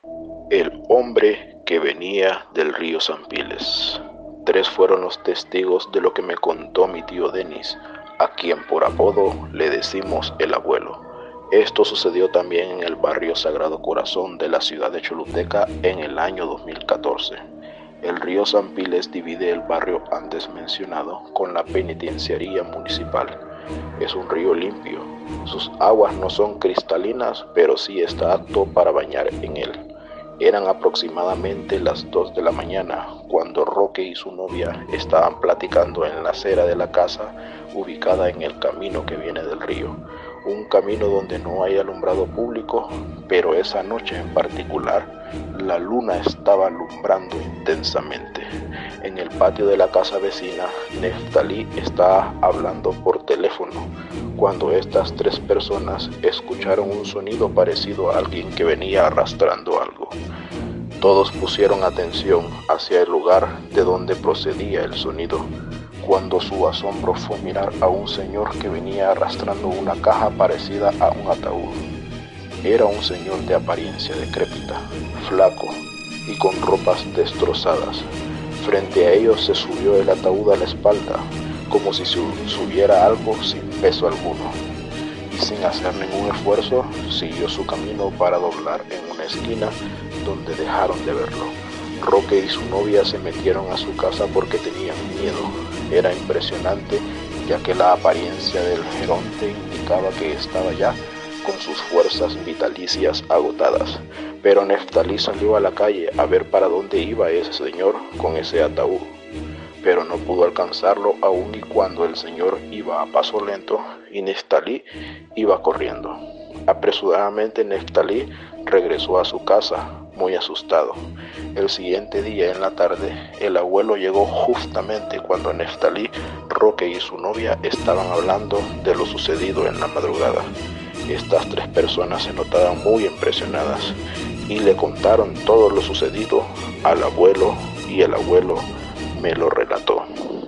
El hombre que venía del río Sampiles. 3 fueron los testigos de lo que me contó mi tío Denis, a quien por apodo le decimos el abuelo. Esto sucedió también en el barrio Sagrado Corazón de la ciudad de Choluteca en el año 2014. El río Sampiles divide el barrio antes mencionado con la penitenciaría municipal. Es un río limpio. Sus aguas no son cristalinas, pero sí está apto para bañar en él. Eran aproximadamente las 2 de la mañana cuando Roque y su novia estaban platicando en la acera de la casa ubicada en el camino que viene del río, un camino donde no hay alumbrado público, pero esa noche en particular la luna estaba alumbrando intensamente. En el patio de la casa vecina, Neftalí estaba hablando por teléfono cuando estas 3 personas escucharon un sonido parecido a alguien que venía arrastrando algo. Todos pusieron atención hacia el lugar de donde procedía el sonido, cuando su asombro fue mirar a un señor que venía arrastrando una caja parecida a un ataúd. Era un señor de apariencia decrépita, flaco y con ropas destrozadas. Frente a ellos se subió el ataúd a la espalda, como si subiera algo sin peso alguno, y sin hacer ningún esfuerzo siguió su camino para doblar en una esquina donde dejaron de verlo. Roque y su novia se metieron a su casa porque tenían miedo. Era impresionante, ya que la apariencia del geronte indicaba que estaba ya con sus fuerzas vitalicias agotadas. Pero Neftalí salió a la calle a ver para dónde iba ese señor con ese ataúd, pero no pudo alcanzarlo aún y cuando el señor iba a paso lento y Neftalí iba corriendo. Apresuradamente Neftalí regresó a su casa, muy asustado. El siguiente día en la tarde, el abuelo llegó justamente cuando Neftalí, Roque y su novia estaban hablando de lo sucedido en la madrugada. Estas 3 personas se notaban muy impresionadas y le contaron todo lo sucedido al abuelo y el abuelo me lo relató.